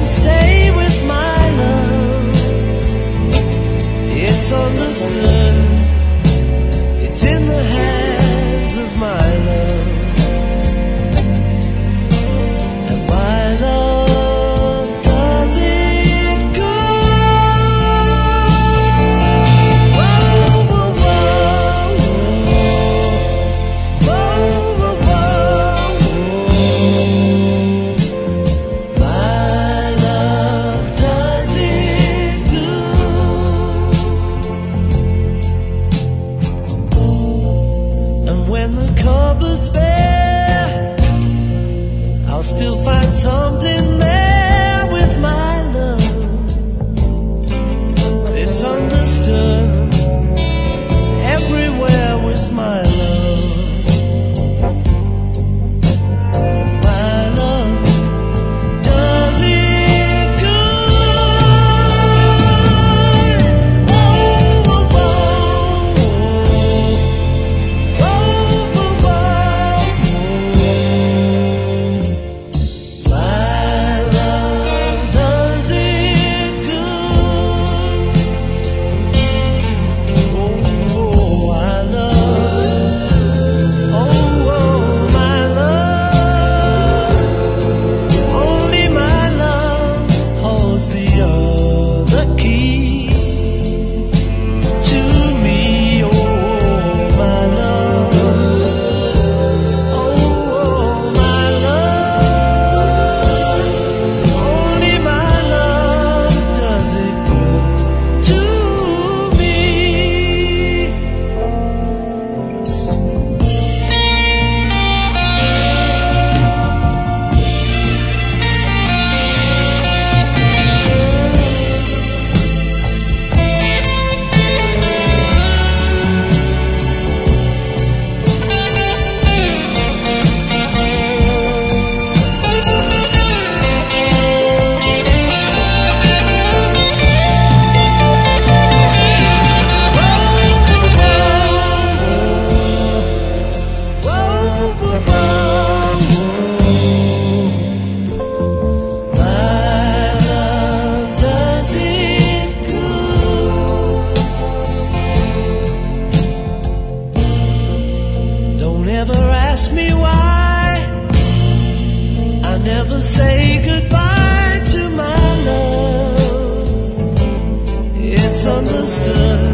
can stay with my love. It's understood. It's in the hands of my love. And my love does it good. Whoa, whoa, whoa, whoa, whoa, whoa, whoa. My love does it good. And when the cupboard's bare, I'll still find something there with my love. It's understood. It's everywhere with my love. My love does it good. Whoa, whoa, whoa, whoa, whoa, whoa. My love does it good. Oh, I love. Oh, my love. Only my love holds the other key to me. Oh, my love. Oh, my love. Only my love does it good to me. Don't ever ask me why I never say goodbye to my love. It's understood.